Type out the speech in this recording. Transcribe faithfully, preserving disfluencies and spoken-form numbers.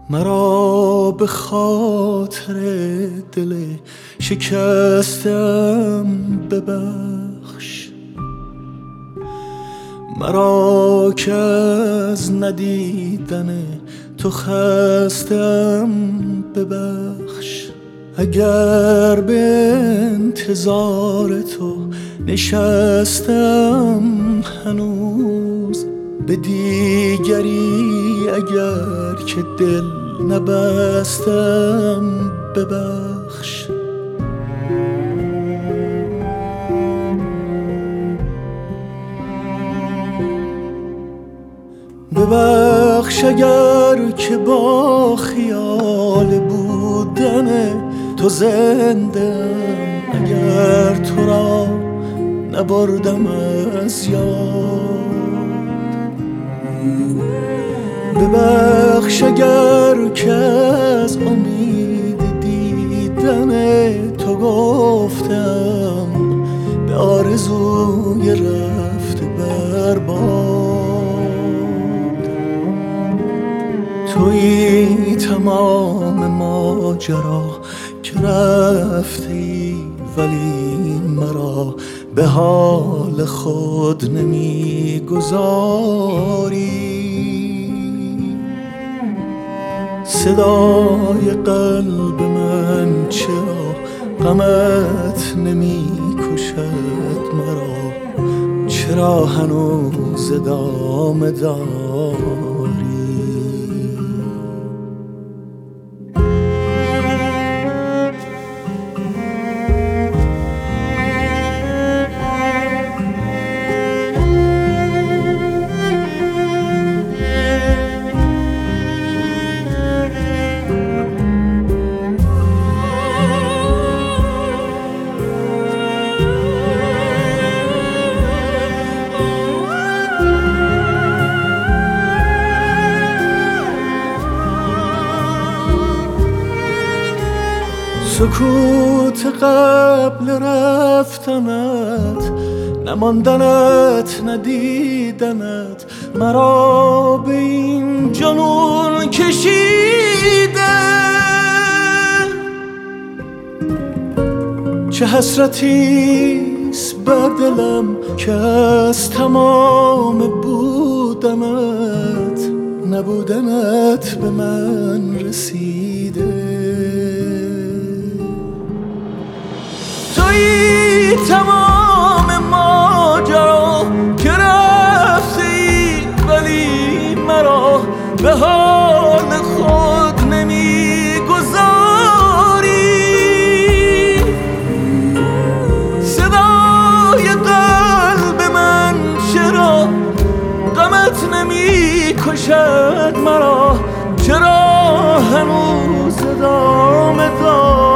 مرا به خاطر دل شکستم ببخش، مرا که از ندیدن تو خستم ببخش. اگر به انتظار تو نشستم هنوز، به دیگری اگر که دل نبستم ببخش. ببخش اگر که با خیال بودن تو زنده، اگر تو را نبردم از یاد. ببخش اگر که از امید دیدن تو گفتم به آرزوی رفته برباد. تویی تمام ماجرا که رفتی، ولی مرا به حال خود نمیگذاری. صدای قلب من چرا غمت نمی کشد مرا؟ چرا هنوز ادامه داری؟ سکوت قبل رفتنت، نماندنت ندیدنت، مرا به این جنون کشیده. چه حسرتیست بر دلم که از تمام بودنت، نبودنت به من رسیده. تویی تمام ماجرا که رفتی، ولی مرا به حال خود نمیگذاری. صدای قلب من چرا غمت نمی کشد مرا؟ چرا هنوز ادامه داری؟